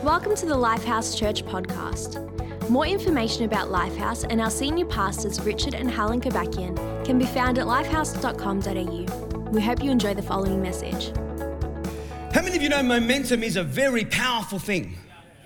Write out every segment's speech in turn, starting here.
Welcome to the Lifehouse Church podcast. More information about Lifehouse and our senior pastors Richard and Helen Kobakian can be found at lifehouse.com.au. We hope you enjoy the following message. How many of you know momentum is a very powerful thing?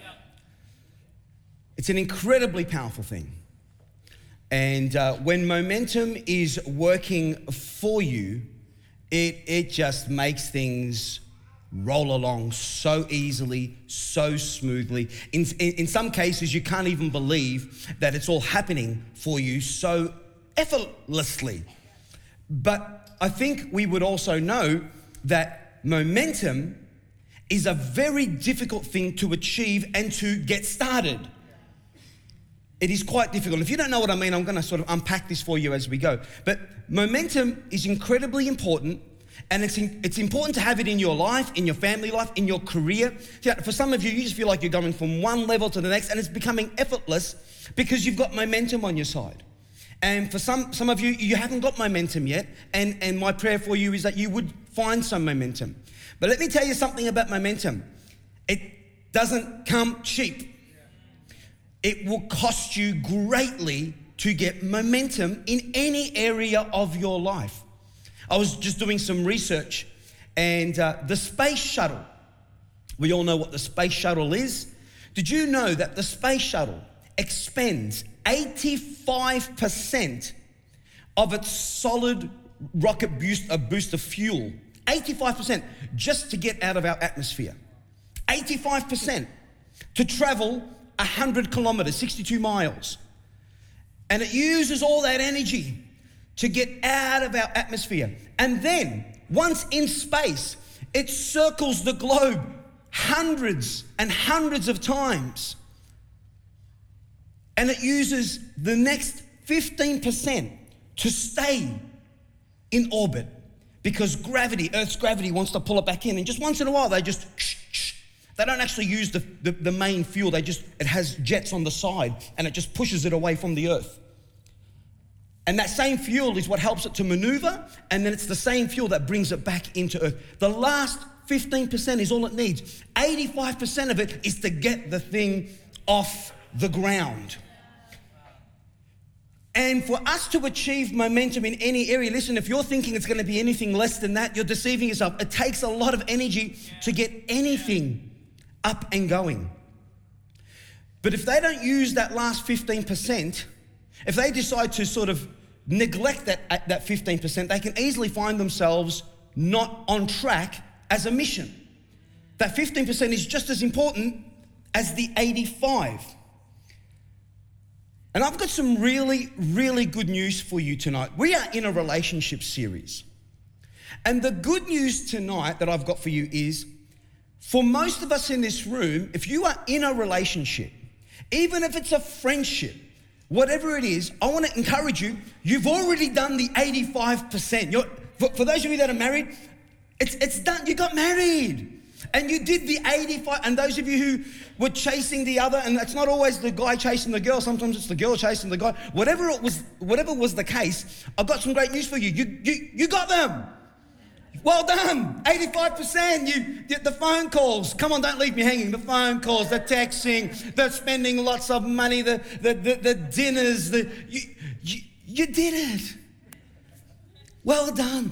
It's an incredibly powerful thing. And when momentum is working for you, it just makes things roll along so easily, so smoothly. In some cases, you can't even believe that it's all happening for you so effortlessly. But I think we would also know that momentum is a very difficult thing to achieve and to get started. It is quite difficult. If you don't know what I mean, I'm going to sort of unpack this for you as we go. But momentum is incredibly important, and it's important to have it in your life, in your family life, in your career. For some of you, you just feel like you're going from one level to the next, and it's becoming effortless because you've got momentum on your side. And for some of you, you haven't got momentum yet, and my prayer for you is that you would find some momentum. But let me tell you something about momentum. It doesn't come cheap. It will cost you greatly to get momentum in any area of your life. I was just doing some research, and the space shuttle, we all know what the space shuttle is. Did you know that the space shuttle expends 85% of its solid rocket booster fuel, 85%, just to get out of our atmosphere, 85% to travel 100 kilometers, 62 miles. And it uses all that energy to get out of our atmosphere. And then, once in space, it circles the globe hundreds and hundreds of times. And it uses the next 15% to stay in orbit because gravity, Earth's gravity wants to pull it back in. And just once in a while, they don't actually use the main fuel. It has jets on the side, and it just pushes it away from the Earth. And that same fuel is what helps it to maneuver, and then it's the same fuel that brings it back into Earth. The last 15% is all it needs. 85% of it is to get the thing off the ground. And for us to achieve momentum in any area, listen, if you're thinking it's going to be anything less than that, you're deceiving yourself. It takes a lot of energy to get anything up and going. But if they don't use that last 15%, if they decide to sort of neglect that 15%, they can easily find themselves not on track as a mission. That 15% is just as important as the 85%. And I've got some really, really good news for you tonight. We are in a relationship series. And the good news tonight that I've got for you is, for most of us in this room, if you are in a relationship, even if it's a friendship, whatever it is, I want to encourage you, you've already done the 85%. For those of you that are married, it's done. You got married. And you did the 85%. And those of you who were chasing the other, and it's not always the guy chasing the girl, sometimes it's the girl chasing the guy. Whatever was the case, I've got some great news for you. You got them. Well done, 85%. The phone calls, come on, don't leave me hanging. The phone calls, the texting, the spending lots of money, the dinners, you did it. Well done.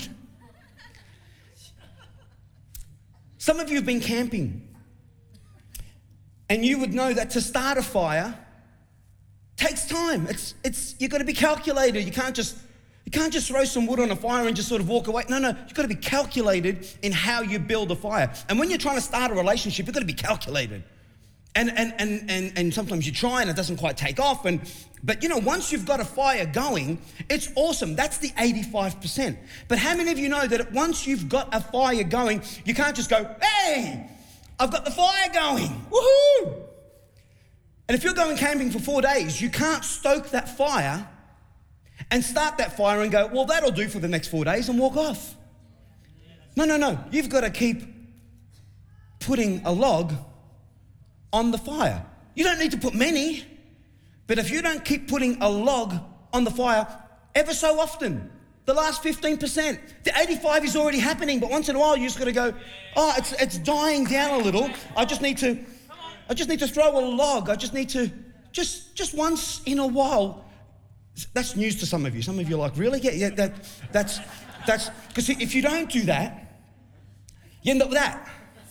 Some of you have been camping, and you would know that to start a fire takes time. You've got to be calculated. You can't just throw some wood on a fire and just sort of walk away. No, you've got to be calculated in how you build a fire. And when you're trying to start a relationship, you've got to be calculated. And sometimes you try and it doesn't quite take off. But you know, once you've got a fire going, it's awesome. That's the 85%. But how many of you know that once you've got a fire going, you can't just go, hey, I've got the fire going, woohoo! And if you're going camping for 4 days, you can't stoke that fire and start that fire and go, well, that'll do for the next 4 days, and walk off. No. You've got to keep putting a log on the fire. You don't need to put many, but if you don't keep putting a log on the fire ever so often, the last 15%. The 85 is already happening, but once in a while you just got to go, oh, it's dying down a little. I just need to I just need to throw a log. I just need to, just once in a while. That's news to some of you. Some of you are like, really? Yeah, that's, because if you don't do that, you end up with that.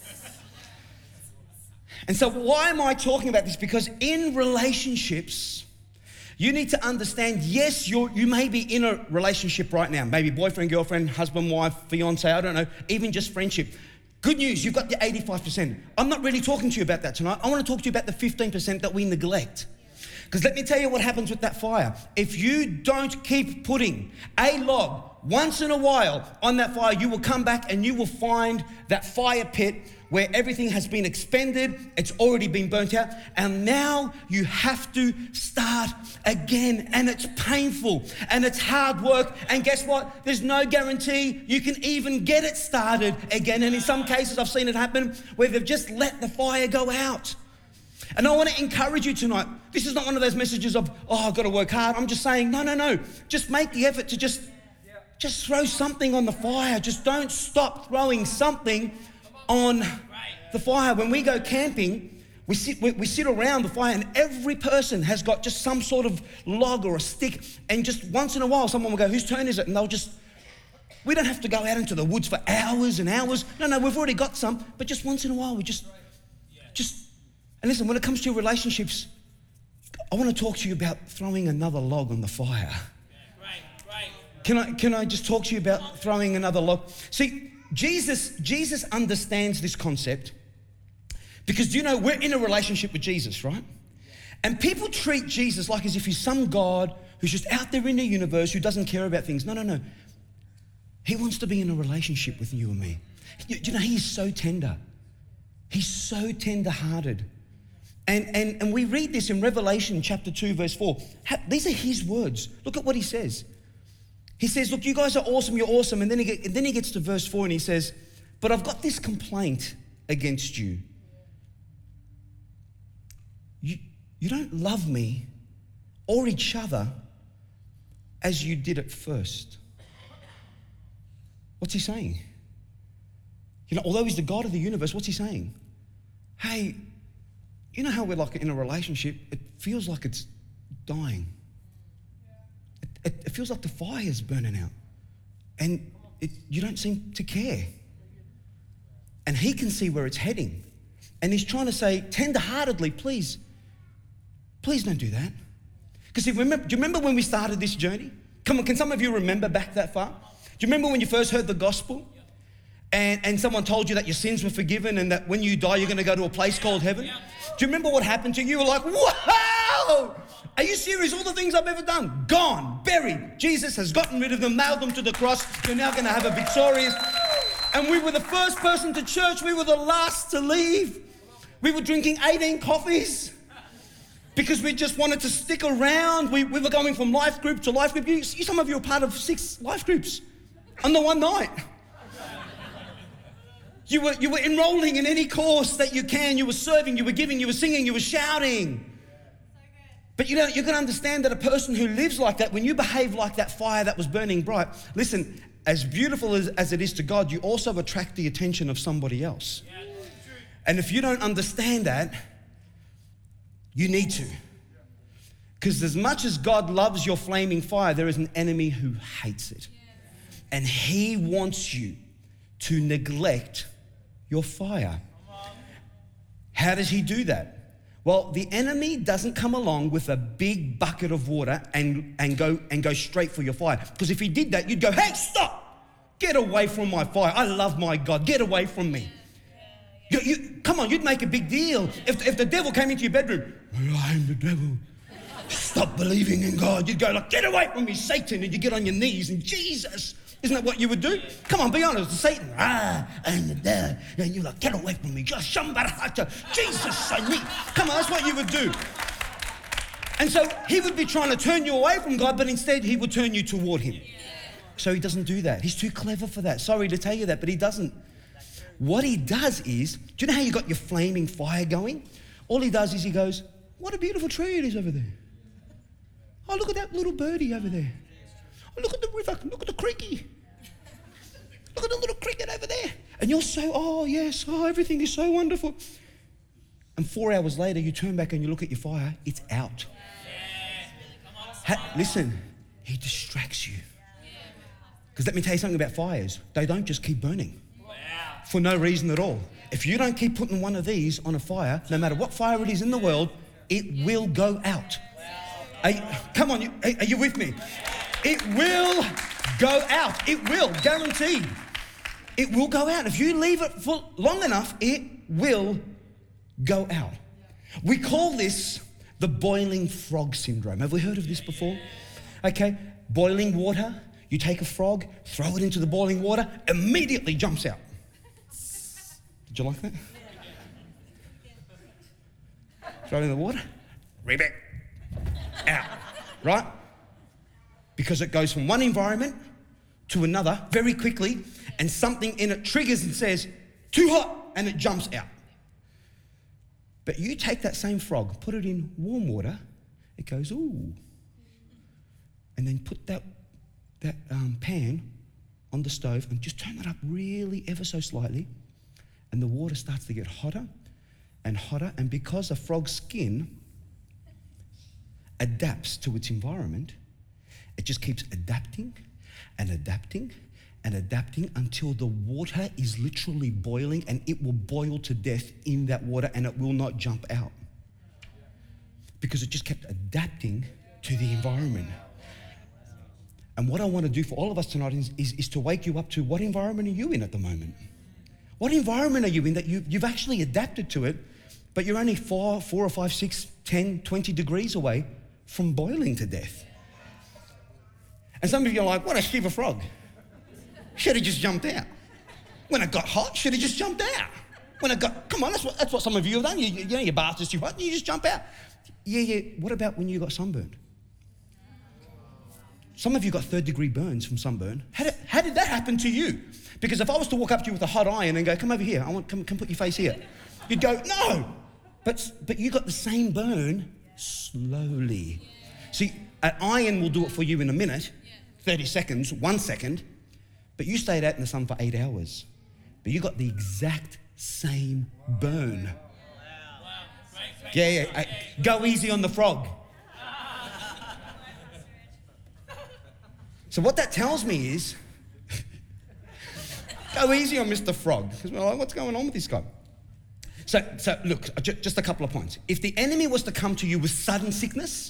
And so why am I talking about this? Because in relationships, you need to understand, yes, you may be in a relationship right now, maybe boyfriend, girlfriend, husband, wife, fiance, I don't know, even just friendship. Good news, you've got the 85%. I'm not really talking to you about that tonight. I want to talk to you about the 15% that we neglect. Because let me tell you what happens with that fire. If you don't keep putting a log once in a while on that fire, you will come back and you will find that fire pit where everything has been expended, it's already been burnt out, and now you have to start again, and it's painful, and it's hard work, and guess what? There's no guarantee you can even get it started again, and in some cases I've seen it happen where they've just let the fire go out. And I want to encourage you tonight. This is not one of those messages of, oh, I've got to work hard. I'm just saying, no. Just make the effort to just throw something on the fire. Just don't stop throwing something on the fire. When we go camping, we sit around the fire, and every person has got just some sort of log or a stick, and just once in a while someone will go, whose turn is it? And we don't have to go out into the woods for hours and hours. No, we've already got some, but just once in a while we just, and listen, when it comes to your relationships, I want to talk to you about throwing another log on the fire. Can I just talk to you about throwing another log? See, Jesus understands this concept because, do you know, we're in a relationship with Jesus, right? And people treat Jesus like as if he's some God who's just out there in the universe who doesn't care about things. No. He wants to be in a relationship with you and me. You know, he's so tender. He's so tender-hearted. And we read this in Revelation chapter 2, verse 4. These are his words. Look at what he says. He says, look, you guys are awesome, you're awesome. And then he gets to verse 4 and he says, but I've got this complaint against you. You don't love me or each other as you did at first. What's he saying? You know, although he's the God of the universe, what's he saying? Hey, you know how we're like in a relationship, it feels like it's dying. It feels like the fire's burning out. And you don't seem to care. And he can see where it's heading. And he's trying to say, tender-heartedly, please don't do that. Because do you remember when we started this journey? Come on, can some of you remember back that far? Do you remember when you first heard the gospel? And someone told you that your sins were forgiven and that when you die, you're going to go to a place called heaven? Do you remember what happened to you? You were like, wow! Are you serious? All the things I've ever done, gone, buried. Jesus has gotten rid of them, nailed them to the cross. You're now going to have a victorious. And we were the first person to church. We were the last to leave. We were drinking 18 coffees because we just wanted to stick around. We were going from life group to life group. Some of you are part of 6 life groups on the one night. You were enrolling in any course that you can. You were serving, you were giving, you were singing, you were shouting. But you know, you're going to understand that a person who lives like that, when you behave like that fire that was burning bright, listen, as beautiful as it is to God, you also attract the attention of somebody else. And if you don't understand that, you need to. Because as much as God loves your flaming fire, there is an enemy who hates it. And he wants you to neglect your fire. How does he do that? Well, the enemy doesn't come along with a big bucket of water and go straight for your fire. Because if he did that, you'd go, hey, stop! Get away from my fire. I love my God. Get away from me. Come on, you'd make a big deal. If the devil came into your bedroom, I am the devil. Stop believing in God. You'd go like, get away from me, Satan. And you get on your knees and Jesus. Isn't that what you would do? Come on, be honest. Satan, and the devil. And you're like, get away from me. Just somebody, Jesus, I need. Come on, that's what you would do. And so he would be trying to turn you away from God, but instead he would turn you toward him. So he doesn't do that. He's too clever for that. Sorry to tell you that, but he doesn't. What he does is, do you know how you got your flaming fire going? All he does is he goes, what a beautiful tree it is over there. Oh, look at that little birdie over there. Oh, look at the river. Look at the creaky. Look at the little cricket over there. And you're so, oh, yes, oh, everything is so wonderful. And 4 hours later, you turn back and you look at your fire, it's out. Listen, he distracts you. Because let me tell you something about fires. They don't just keep burning for no reason at all. If you don't keep putting one of these on a fire, no matter what fire it is in the world, it will go out. Come on, are you with me? It will go out. It will, guaranteed. It will go out. If you leave it for long enough, it will go out. We call this the boiling frog syndrome. Have we heard of this before? Okay, boiling water. You take a frog, throw it into the boiling water, immediately jumps out. Did you like that? Throw it in the water, ribbit, out, right? Because it goes from one environment to another very quickly, and something in it triggers and says, too hot, and it jumps out. But you take that same frog, put it in warm water, it goes, ooh. And then put that pan on the stove and just turn it up really ever so slightly, and the water starts to get hotter and hotter, and because a frog's skin adapts to its environment, it just keeps adapting and adapting and adapting until the water is literally boiling, and it will boil to death in that water, and it will not jump out because it just kept adapting to the environment. And what I want to do for all of us tonight is to wake you up to, what environment are you in at the moment? What environment are you in that you've actually adapted to it, but you're only 4 or 5, 6, 10, 20 degrees away from boiling to death? And some of you are like, what a shiver frog. Should have just jumped out. When it got hot, should have just jumped out. When it got, come on, that's what some of you have done. You know, your bath is too hot and you just jump out. Yeah. What about when you got sunburned? Some of you got 3rd-degree burns from sunburn. How did that happen to you? Because if I was to walk up to you with a hot iron and go, come over here, come put your face here. You'd go, no. But you got the same burn slowly. See, an iron will do it for you in a minute, 30 seconds, 1 second, but you stayed out in the sun for 8 hours. But you got the exact same burn. Yeah. Go easy on the frog. So what that tells me is, go easy on Mr. Frog. Because we're like, what's going on with this guy? So look, just a couple of points. If the enemy was to come to you with sudden sickness,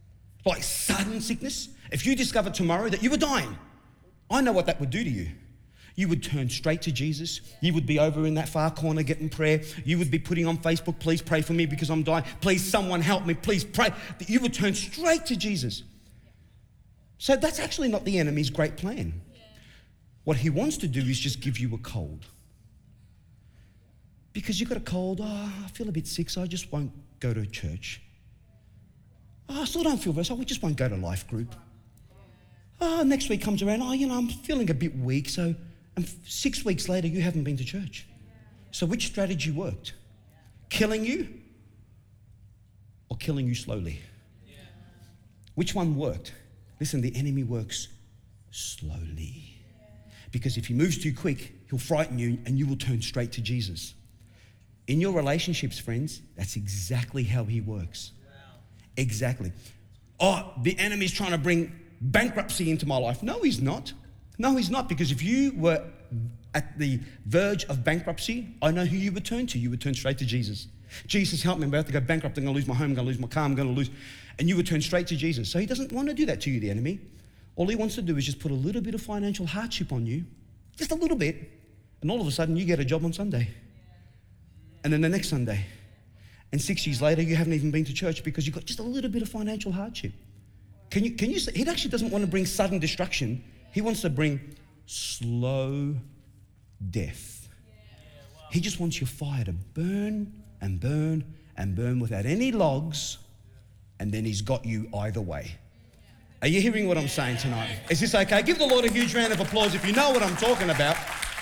if you discovered tomorrow that you were dying, I know what that would do to you. You would turn straight to Jesus. You would be over in that far corner getting prayer. You would be putting on Facebook, please pray for me because I'm dying. Please, someone help me, please pray. You would turn straight to Jesus. So that's actually not the enemy's great plan. What he wants to do is just give you a cold. Because you've got a cold, I feel a bit sick, so I just won't go to church. I still don't feel well, so I just won't go to life group. Next week comes around, I'm feeling a bit weak, so 6 weeks later, you haven't been to church. So which strategy worked? Killing you or killing you slowly? Which one worked? Listen, the enemy works slowly. Because if he moves too quick, he'll frighten you and you will turn straight to Jesus. In your relationships, friends, that's exactly how he works. Exactly. The enemy's trying to bring bankruptcy into my life. No, he's not. No, he's not. Because if you were at the verge of bankruptcy, I know who you would turn to. You would turn straight to Jesus. Jesus, help me. I'm about to go bankrupt. I'm going to lose my home. I'm going to lose my car. I'm going to lose. And you would turn straight to Jesus. So he doesn't want to do that to you, the enemy. All he wants to do is just put a little bit of financial hardship on you. Just a little bit. And all of a sudden, you get a job on Sunday. And then the next Sunday. And 6 years later, you haven't even been to church because you've got just a little bit of financial hardship. Can you say, he actually doesn't want to bring sudden destruction. He wants to bring slow death. He just wants your fire to burn and burn and burn without any logs, and then he's got you either way. Are you hearing what I'm saying tonight? Is this okay? Give the Lord a huge round of applause if you know what I'm talking about.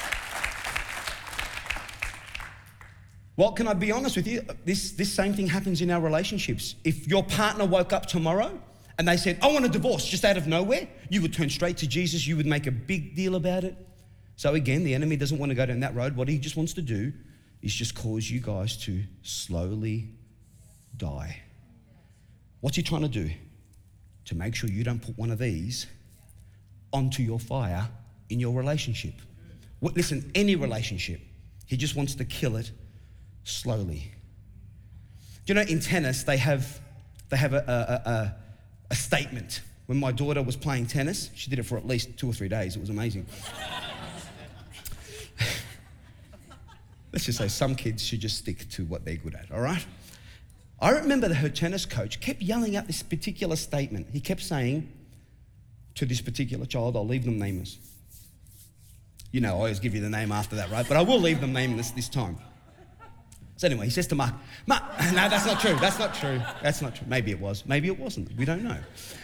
Well, can I be honest with you? This same thing happens in our relationships. If your partner woke up tomorrow and they said, I want a divorce, just out of nowhere, you would turn straight to Jesus. You would make a big deal about it. So again, the enemy doesn't want to go down that road. What he just wants to do is just cause you guys to slowly die. What's he trying to do? To make sure you don't put one of these onto your fire in your relationship. Listen, any relationship, he just wants to kill it slowly. Do you know, in tennis, they have a statement. When my daughter was playing tennis, she did it for at least 2 or 3 days. It was amazing. Let's just say some kids should just stick to what they're good at, all right? I remember that her tennis coach kept yelling out this particular statement. He kept saying to this particular child, I'll leave them nameless. You know, I always give you the name after that, right? But I will leave them nameless this time. So anyway, he says to Mark, no, that's not true. That's not true. That's not true. Maybe it was. Maybe it wasn't. We don't know.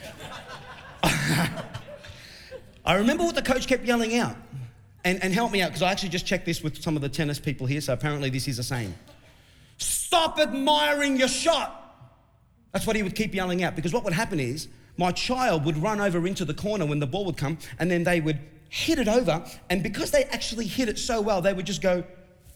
I remember what the coach kept yelling out. And help me out, because I actually just checked this with some of the tennis people here, so apparently this is a saying. Stop admiring your shot. That's what he would keep yelling out, because what would happen is my child would run over into the corner when the ball would come, and then they would hit it over, and because they actually hit it so well, they would just go.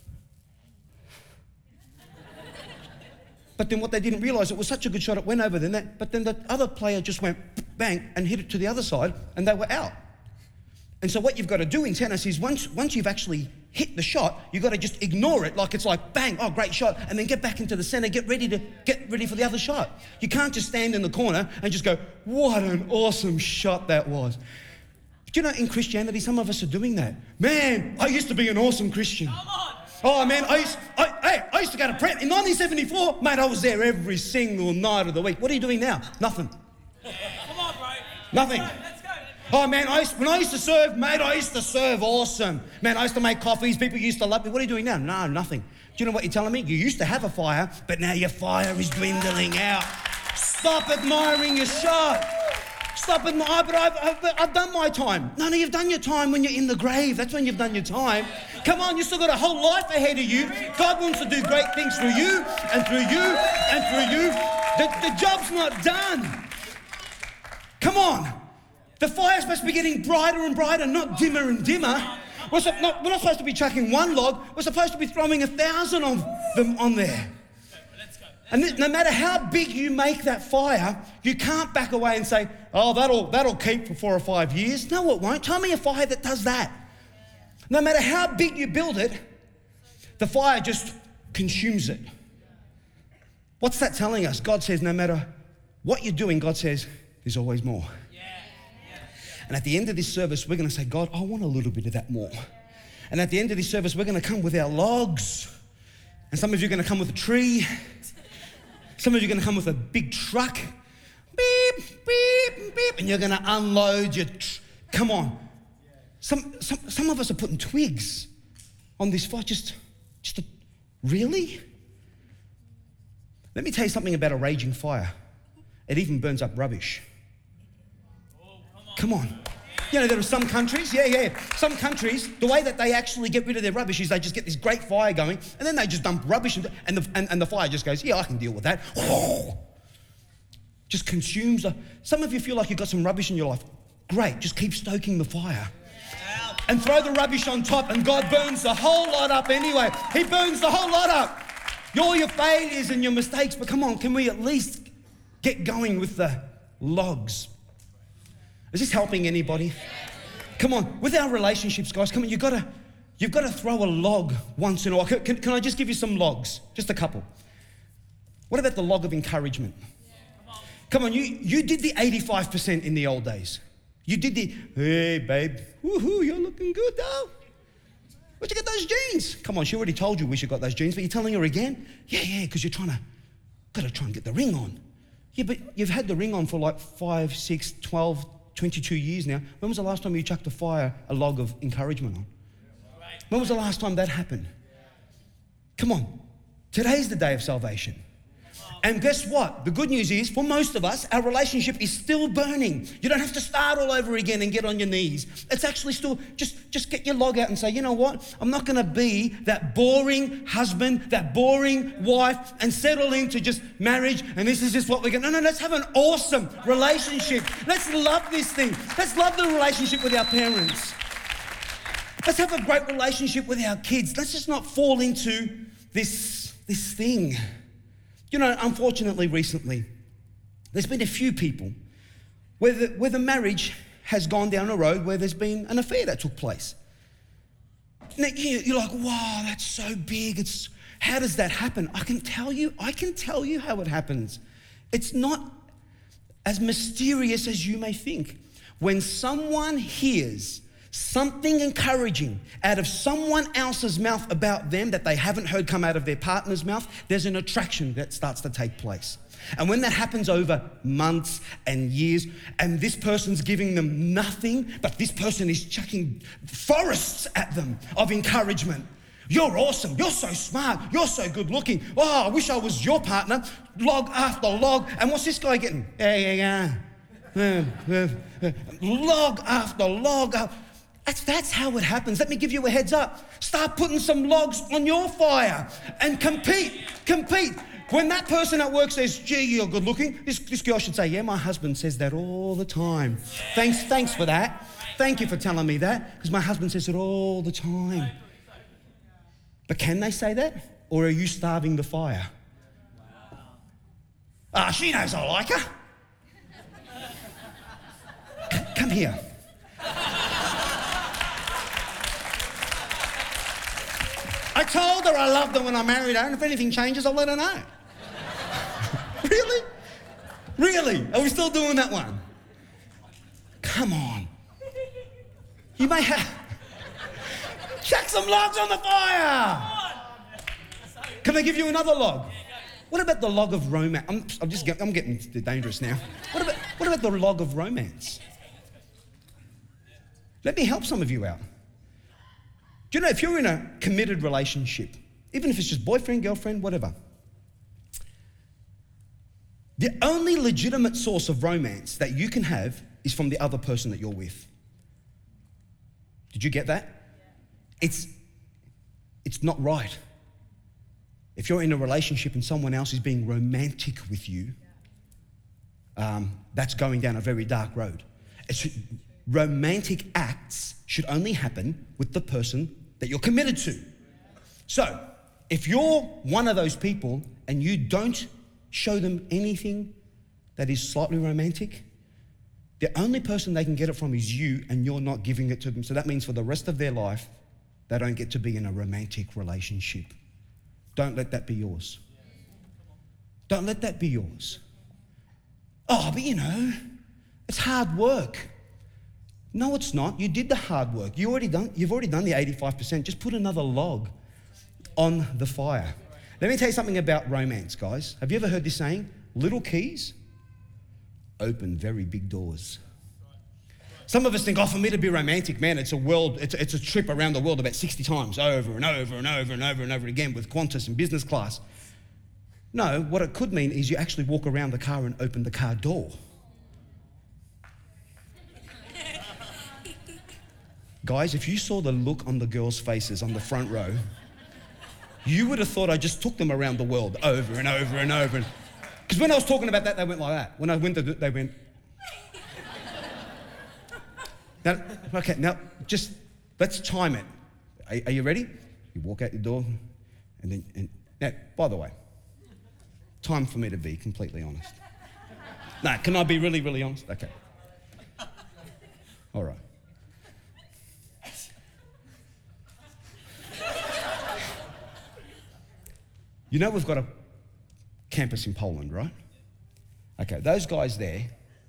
But then what they didn't realise, it was such a good shot, it went over then, but then the other player just went bang and hit it to the other side, and they were out. And so what you've got to do in tennis is once you've actually hit the shot, you've got to just ignore it like it's like bang, oh great shot, and then get back into the centre, get ready for the other shot. You can't just stand in the corner and just go, what an awesome shot that was. But you know, in Christianity, some of us are doing that. Man, I used to be an awesome Christian. Come on. Oh man, I used to go to prayer. In 1974, mate, I was there every single night of the week. What are you doing now? Nothing. Come on, bro. Nothing. Oh man, when I used to serve, mate, I used to serve awesome. Man, I used to make coffees, people used to love me. What are you doing now? No, nothing. Do you know what you're telling me? You used to have a fire, but now your fire is dwindling out. Stop admiring your shot. Stop admiring, but I've done my time. No, you've done your time when you're in the grave. That's when you've done your time. Come on, you've still got a whole life ahead of you. God wants to do great things through you and through you and through you. The job's not done. Come on. The fire's supposed to be getting brighter and brighter, not dimmer and dimmer. We're not supposed to be chucking one log. We're supposed to be throwing 1,000 of them on there. And no matter how big you make that fire, you can't back away and say, oh, that'll keep for 4 or 5 years. No, it won't. Tell me a fire that does that. No matter how big you build it, the fire just consumes it. What's that telling us? God says no matter what you're doing, God says there's always more. And at the end of this service, we're going to say, God, I want a little bit of that more. And at the end of this service, we're going to come with our logs. And some of you are going to come with a tree. Some of you are going to come with a big truck. Beep, beep, beep. And you're going to unload your... Come on. Some of us are putting twigs on this fire. Really? Let me tell you something about a raging fire. It even burns up rubbish. Come on. You know, there are some countries, some countries, the way that they actually get rid of their rubbish is they just get this great fire going, and then they just dump rubbish, and the fire just goes, yeah, I can deal with that. Just consumes. Some of you feel like you've got some rubbish in your life. Great, just keep stoking the fire. And throw the rubbish on top, and God burns the whole lot up anyway. He burns the whole lot up. All your failures and your mistakes, but come on, can we at least get going with the logs? Is this helping anybody? Come on, with our relationships, guys, come on, you've got to throw a log once in a while. Can I just give you some logs? Just a couple. What about the log of encouragement? Come on, you did the 85% in the old days. You did the, hey, babe, woohoo, you're looking good, though. Where'd you get those jeans? Come on, she already told you we should got those jeans, but you're telling her again? Yeah, because you're got to try and get the ring on. Yeah, but you've had the ring on for like 5, 6, 12, 22 years now. When was the last time you chucked a log of encouragement on? When was the last time that happened? Come on, today's the day of salvation. And guess what? The good news is, for most of us, our relationship is still burning. You don't have to start all over again and get on your knees. It's actually still, just get your log out and say, you know what? I'm not going to be that boring husband, that boring wife, and settle into just marriage, and this is just what we're going to... No, let's have an awesome relationship. Let's love this thing. Let's love the relationship with our parents. Let's have a great relationship with our kids. Let's just not fall into this thing. You know, unfortunately, recently, there's been a few people where the marriage has gone down a road where there's been an affair that took place. Now, you're like, wow, that's so big. How does that happen? I can tell you how it happens. It's not as mysterious as you may think. When someone hears something encouraging out of someone else's mouth about them that they haven't heard come out of their partner's mouth, there's an attraction that starts to take place. And when that happens over months and years, and this person's giving them nothing, but this person is chucking forests at them of encouragement. You're awesome, you're so smart, you're so good looking. Oh, I wish I was your partner. Log after log. And what's this guy getting? Log after log. That's how it happens. Let me give you a heads up. Start putting some logs on your fire and compete. When that person at work says, gee, you're good looking, this girl should say, yeah, my husband says that all the time. Thanks for that. Thank you for telling me that, because my husband says it all the time. But can they say that? Or are you starving the fire? She knows I like her. Come here. I told her I loved her when I married her, and if anything changes, I'll let her know. Really? Are we still doing that one? Come on. You may have... Chuck some logs on the fire! Can I give you another log? What about the log of romance? I'm getting dangerous now. What about the log of romance? Let me help some of you out. Do you know, if you're in a committed relationship, even if it's just boyfriend, girlfriend, whatever, the only legitimate source of romance that you can have is from the other person that you're with. Did you get that? It's not right. If you're in a relationship and someone else is being romantic with you, that's going down a very dark road. Romantic acts should only happen with the person that you're committed to. So, if you're one of those people and you don't show them anything that is slightly romantic, the only person they can get it from is you, and you're not giving it to them. So that means for the rest of their life, they don't get to be in a romantic relationship. Don't let that be yours. Don't let that be yours. Oh, but you know, it's hard work. No, it's not. You did the hard work. You've already done the 85%. Just put another log on the fire. Let me tell you something about romance, guys. Have you ever heard this saying? Little keys open very big doors. Some of us think, for me to be romantic, man, it's a trip around the world about 60 times, over and over and over and over and over again with Qantas and business class. No, what it could mean is you actually walk around the car and open the car door. Guys, if you saw the look on the girls' faces on the front row, you would have thought I just took them around the world over and over and over. Because when I was talking about that, they went like that. When I went to they went... Now, just let's time it. Are you ready? You walk out your door, now, by the way, time for me to be completely honest. No, can I be really, really honest? Okay. All right. You know we've got a campus in Poland, right? Okay, those guys there,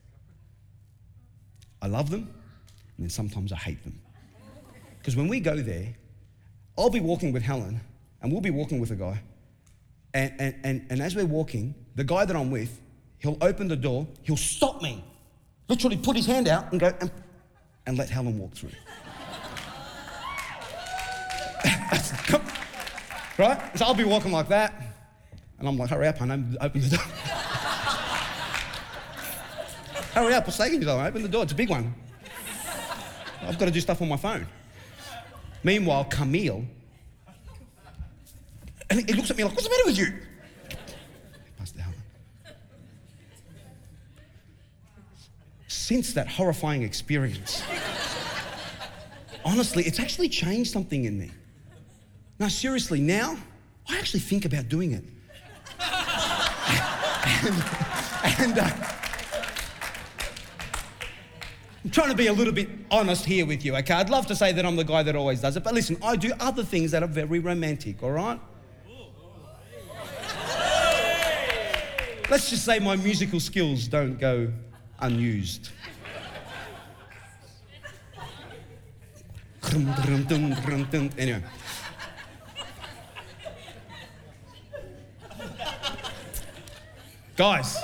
I love them, and then sometimes I hate them. Because when we go there, I'll be walking with Helen, and we'll be walking with a guy, and as we're walking, the guy that I'm with, he'll open the door, he'll stop me, literally put his hand out and go, and let Helen walk through. Right? So I'll be walking like that, and I'm like, hurry up, honey, open the door. Hurry up, what's taking you though? Open the door, it's a big one. I've got to do stuff on my phone. Meanwhile, Camille, and he looks at me like, what's the matter with you? Pastor Helen. Since that horrifying experience, honestly, it's actually changed something in me. No, seriously, now, I actually think about doing it. and I'm trying to be a little bit honest here with you, okay? I'd love to say that I'm the guy that always does it, but listen, I do other things that are very romantic, all right? Let's just say my musical skills don't go unused. Anyway. Guys,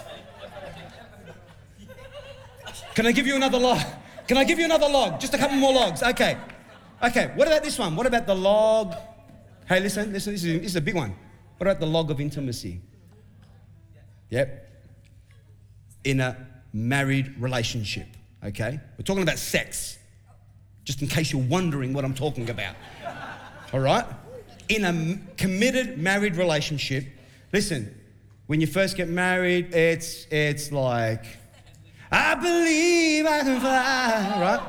can I give you another log? Can I give you another log? Just a couple more logs. Okay. What about this one? What about the log? Hey, listen, this is a big one. What about the log of intimacy? Yep. In a married relationship, okay? We're talking about sex, just in case you're wondering what I'm talking about. All right? In a committed married relationship, listen, when you first get married, it's like, I believe I can fly, right?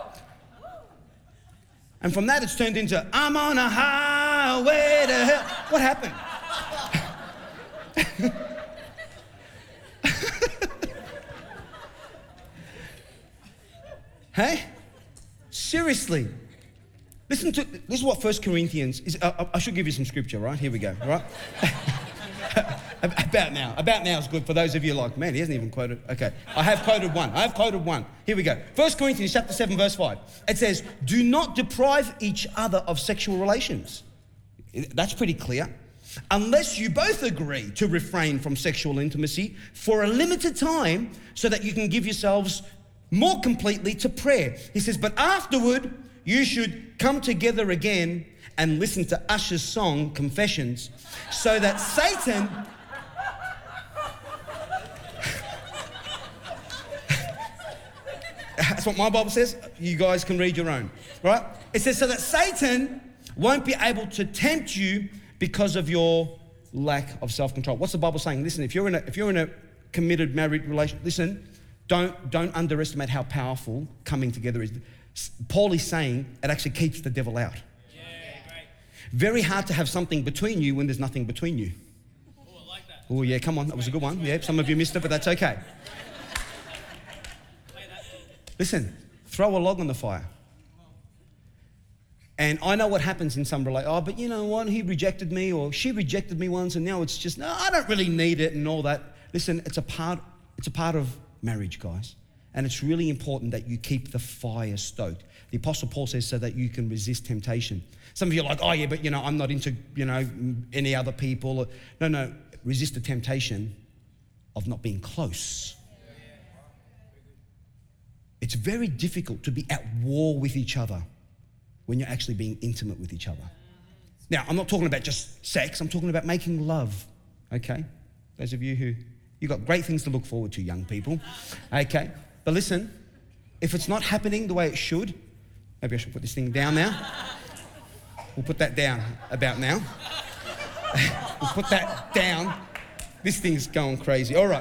And from that, it's turned into, I'm on a highway to hell. What happened? Hey? Seriously. Listen to, this is what 1 Corinthians is. I should give you some scripture, right? Here we go, right? About now is good for those of you like, man, he hasn't even quoted. Okay, I have quoted one. Here we go. 1 Corinthians chapter 7, verse 5. It says, do not deprive each other of sexual relations. That's pretty clear. Unless you both agree to refrain from sexual intimacy for a limited time so that you can give yourselves more completely to prayer. He says, but afterward, you should come together again and listen to Usher's song, Confessions, so that Satan... That's what my Bible says. You guys can read your own, right? It says, so that Satan won't be able to tempt you because of your lack of self-control. What's the Bible saying? Listen, if you're in a committed married relationship, listen, don't underestimate how powerful coming together is. Paul is saying it actually keeps the devil out. Yeah, great. Very hard to have something between you when there's nothing between you. Oh, I like that. Oh, yeah, come on. That was a good one. Yeah, some of you missed it, but that's okay. Listen, throw a log on the fire. And I know what happens in some relationships. Oh, but you know what? He rejected me or she rejected me once and now it's just, no, I don't really need it and all that. Listen, it's a part of marriage, guys. And it's really important that you keep the fire stoked. The Apostle Paul says so that you can resist temptation. Some of you are like, oh yeah, but I'm not into, any other people. No, resist the temptation of not being close. It's very difficult to be at war with each other when you're actually being intimate with each other. Now, I'm not talking about just sex, I'm talking about making love, okay? Those of you you've got great things to look forward to, young people, okay? But listen, if it's not happening the way it should, maybe I should put this thing down now. We'll put that down about now. We'll put that down. This thing's going crazy. All right.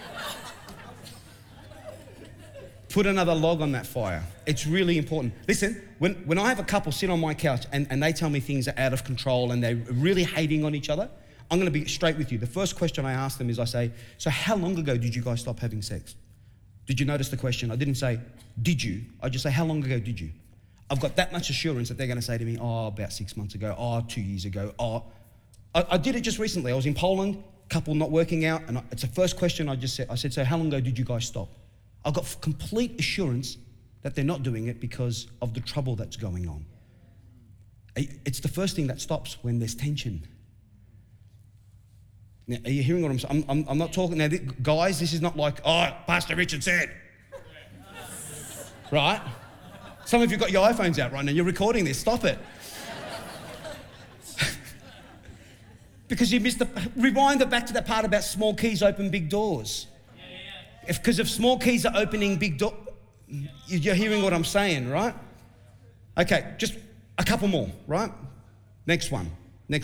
Put another log on that fire. It's really important. Listen, when I have a couple sit on my couch and they tell me things are out of control and they're really hating on each other, I'm going to be straight with you. The first question I ask them is I say, so how long ago did you guys stop having sex? Did you notice the question? I didn't say, did you? I just say, how long ago did you? I've got that much assurance that they're going to say to me, oh, about 6 months ago, oh, 2 years ago, oh. I did it just recently. I was in Poland, couple not working out, and it's the first question I just said. I said, so how long ago did you guys stop? I've got complete assurance that they're not doing it because of the trouble that's going on. It's the first thing that stops when there's tension. Now, are you hearing what I'm saying? I'm not talking now, guys. This is not like, oh, Pastor Richard said, right? Some of you got your iPhones out right now. You're recording this. Stop it. Because you missed rewind it back to that part about small keys open big doors. Because if small keys are opening big doors, you're hearing what I'm saying, right? Okay, just a couple more, right? Next one.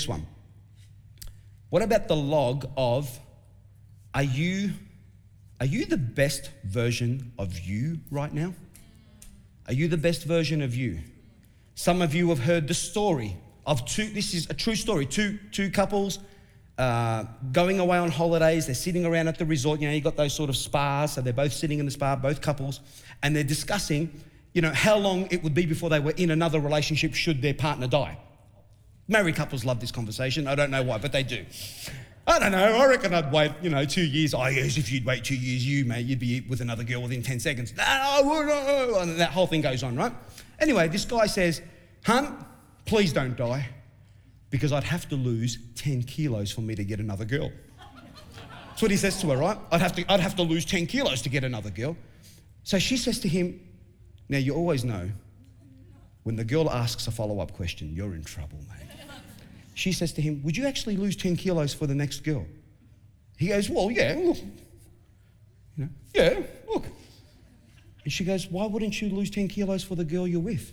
What about the log of, are you the best version of you right now? Are you the best version of you? Some of you have heard the story of two, this is a true story, two couples going away on holidays. They're sitting around at the resort. You got those sort of spas, so they're both sitting in the spa, both couples, and they're discussing, how long it would be before they were in another relationship should their partner die. Married couples love this conversation. I don't know why, but they do. I don't know, I reckon I'd wait, 2 years. Oh, yes, if you'd wait 2 years, you'd be with another girl within 10 seconds. No, and that whole thing goes on, right? Anyway, this guy says, "Hun, please don't die, because I'd have to lose 10 kilos for me to get another girl." That's what he says to her, right? I'd have to lose 10 kilos to get another girl. So she says to him, "Now, you always know, when the girl asks a follow-up question, you're in trouble, mate." She says to him, "Would you actually lose 10 kilos for the next girl?" He goes, "Well, yeah, look. Yeah, look." And she goes, "Why wouldn't you lose 10 kilos for the girl you're with?"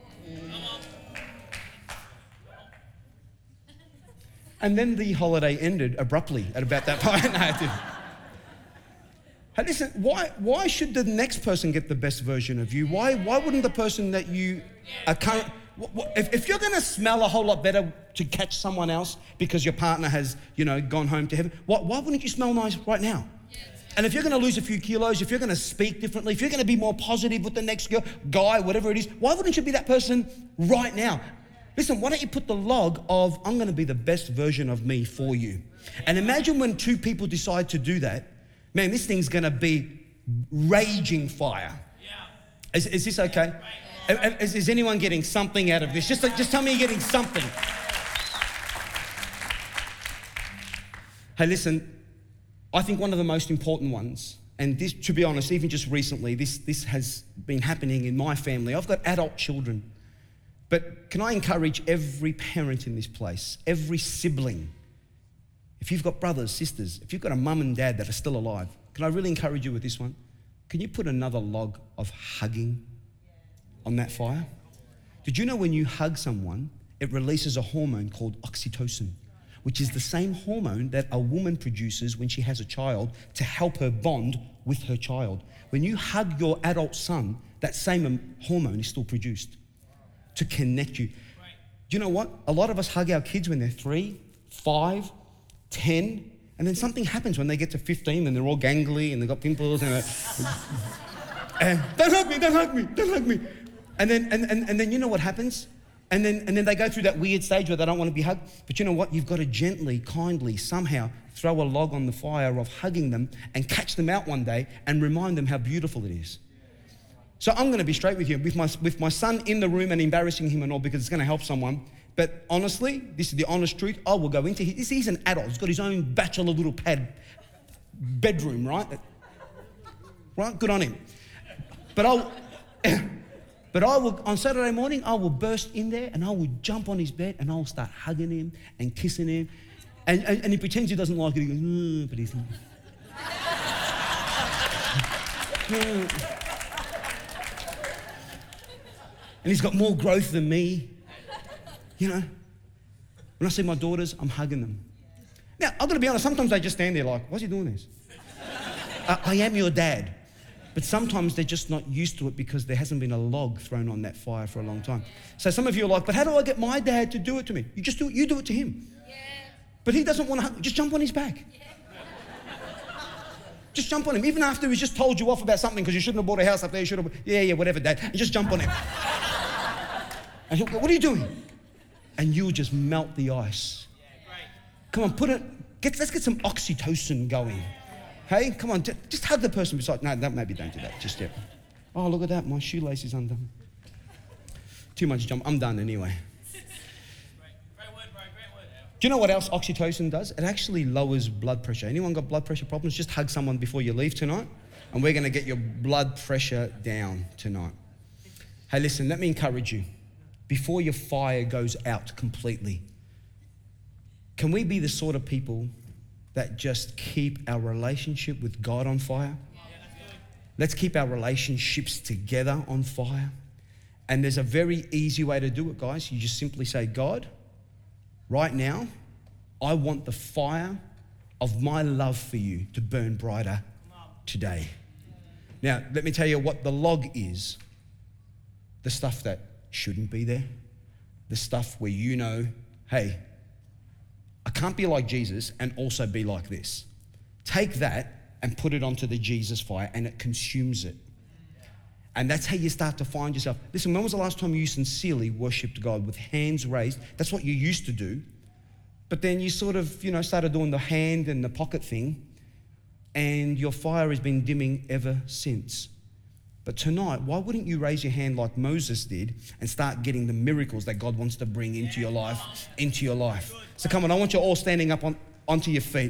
And then the holiday ended abruptly at about that point. No, it didn't. Hey, listen, why should the next person get the best version of you? Why wouldn't the person that you are current... If you're going to smell a whole lot better to catch someone else because your partner has, gone home to heaven, why wouldn't you smell nice right now? And if you're going to lose a few kilos, if you're going to speak differently, if you're going to be more positive with the next girl, guy, whatever it is, why wouldn't you be that person right now? Listen, why don't you put the log of, I'm going to be the best version of me for you? And imagine when two people decide to do that, man, this thing's going to be raging fire. Is this okay? Is anyone getting something out of this? Just tell me you're getting something. Hey, listen, I think one of the most important ones, and this, to be honest, even just recently, this has been happening in my family. I've got adult children. But can I encourage every parent in this place, every sibling, if you've got brothers, sisters, if you've got a mum and dad that are still alive, can I really encourage you with this one? Can you put another log of hugging on that fire? Did you know when you hug someone, it releases a hormone called oxytocin, which is the same hormone that a woman produces when she has a child to help her bond with her child. When you hug your adult son, that same hormone is still produced to connect you. Do you know what? A lot of us hug our kids when they're 3, 5, 10, and then something happens when they get to 15 and they're all gangly and they've got pimples and don't hug me. And then you know what happens? And then they go through that weird stage where they don't want to be hugged. But you know what? You've got to gently, kindly, somehow throw a log on the fire of hugging them and catch them out one day and remind them how beautiful it is. So I'm going to be straight with you, with my son in the room and embarrassing him and all, because it's going to help someone. But honestly, this is the honest truth. I will go into he's an adult. He's got his own bachelor little pad bedroom, right? Right? Good on him. But I will, on Saturday morning, I will burst in there and I will jump on his bed and I'll start hugging him and kissing him. And he pretends he doesn't like it. He goes, but he's and he's got more growth than me. When I see my daughters, I'm hugging them. Now, I've got to be honest, sometimes they just stand there like, why's he doing this? I am your dad. But sometimes they're just not used to it because there hasn't been a log thrown on that fire for a long time. So some of you are like, but how do I get my dad to do it to me? You just do it, you do it to him. Yeah. But he doesn't want to hug, just jump on his back. Yeah. Just jump on him, even after he's just told you off about something because you shouldn't have bought a house up there, you should have, yeah, whatever, Dad. And just jump on him. And he'll go, what are you doing? And you'll just melt the ice. Yeah, great. Come on, let's get some oxytocin going. Hey, come on, just hug the person beside. No, maybe don't do that just yet. Oh, look at that, my shoelace is undone. Too much jump, I'm done anyway. Great word. Do you know what else oxytocin does? It actually lowers blood pressure. Anyone got blood pressure problems? Just hug someone before you leave tonight, and we're gonna get your blood pressure down tonight. Hey, listen, let me encourage you. Before your fire goes out completely, can we be the sort of people that just keep our relationship with God on fire? Let's keep our relationships together on fire. And there's a very easy way to do it, guys. You just simply say, God, right now, I want the fire of my love for you to burn brighter today. Now, let me tell you what the log is. The stuff that shouldn't be there, the stuff where you know, hey, I can't be like Jesus and also be like this. Take that and put it onto the Jesus fire and it consumes it. And that's how you start to find yourself. Listen, when was the last time you sincerely worshipped God with hands raised? That's what you used to do. But then you sort of, started doing the hand and the pocket thing, and your fire has been dimming ever since. But tonight, why wouldn't you raise your hand like Moses did and start getting the miracles that God wants to bring into your life, So come on, I want you all standing up onto your feet.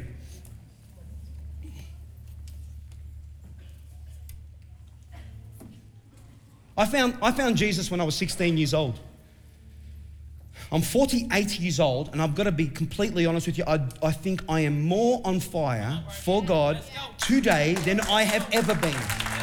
I found Jesus when I was 16 years old. I'm 48 years old, and I've got to be completely honest with you. I think I am more on fire for God today than I have ever been.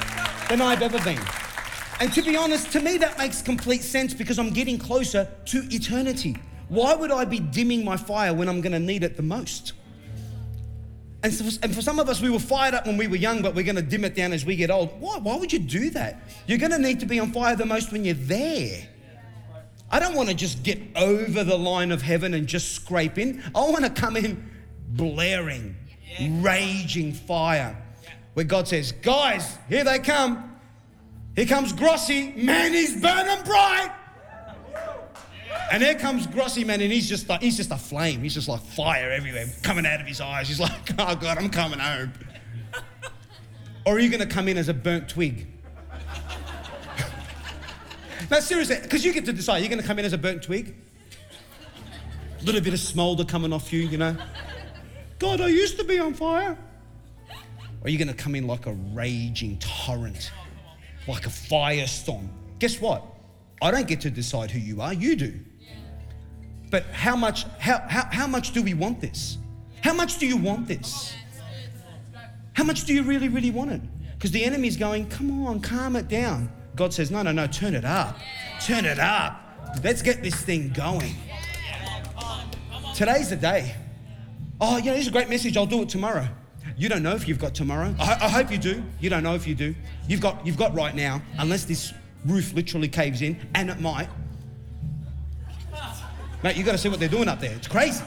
And to be honest, to me that makes complete sense because I'm getting closer to eternity. Why would I be dimming my fire when I'm going to need it the most? And for some of us, we were fired up when we were young, but we're going to dim it down as we get old. Why would you do that? You're going to need to be on fire the most when you're there. I don't want to just get over the line of heaven and just scrape in. I want to come in blaring, raging fire. Where God says, guys, here they come. Here comes Grossi. Man, he's burning bright. And here comes Grossi, man, and he's just a flame. He's just like fire everywhere, coming out of his eyes. He's like, oh God, I'm coming home. Or are you going to come in as a burnt twig? No, seriously, because you get to decide. You're going to come in as a burnt twig? A little bit of smolder coming off you, God, I used to be on fire. Or are you going to come in like a raging torrent, like a firestorm? Guess what? I don't get to decide who you are. You do. But how much do we want this? How much do you want this? How much do you really, really want it? Because the enemy's going, come on, calm it down. God says, no, turn it up. Turn it up. Let's get this thing going. Today's the day. Oh, it's a great message. I'll do it tomorrow. You don't know if you've got tomorrow. I hope you do. You don't know if you do. You've got right now, unless this roof literally caves in, and it might. Mate, you got to see what they're doing up there. It's crazy.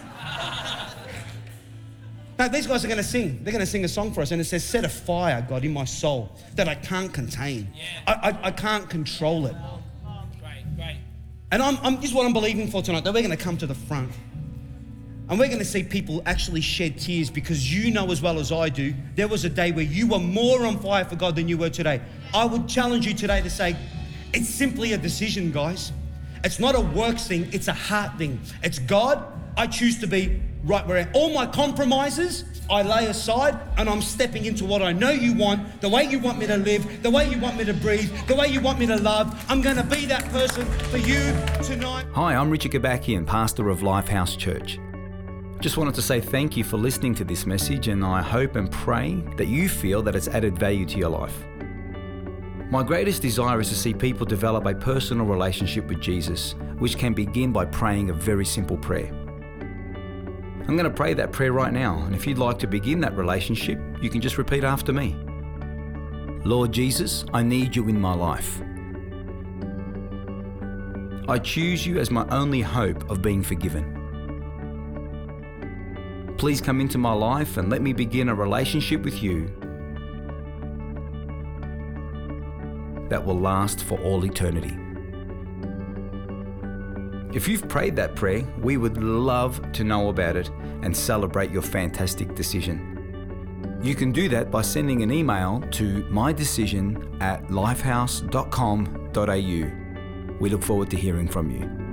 Now, these guys are going to sing. They're going to sing a song for us, and it says, set a fire, God, in my soul that I can't contain. I can't control it. Great. And this is what I'm believing for tonight, that we're going to come to the front. And we're going to see people actually shed tears because you know as well as I do, there was a day where you were more on fire for God than you were today. I would challenge you today to say, it's simply a decision, guys. It's not a works thing, it's a heart thing. It's God, I choose to be right where I am. All my compromises, I lay aside and I'm stepping into what I know you want, the way you want me to live, the way you want me to breathe, the way you want me to love. I'm going to be that person for you tonight. Hi, I'm Richard Gabakian, pastor of Lifehouse Church. Just wanted to say thank you for listening to this message, and I hope and pray that you feel that it's added value to your life. My greatest desire is to see people develop a personal relationship with Jesus, which can begin by praying a very simple prayer. I'm going to pray that prayer right now, and if you'd like to begin that relationship, you can just repeat after me. Lord Jesus, I need you in my life. I choose you as my only hope of being forgiven. Please come into my life and let me begin a relationship with you that will last for all eternity. If you've prayed that prayer, we would love to know about it and celebrate your fantastic decision. You can do that by sending an email to mydecision@lifehouse.com.au. We look forward to hearing from you.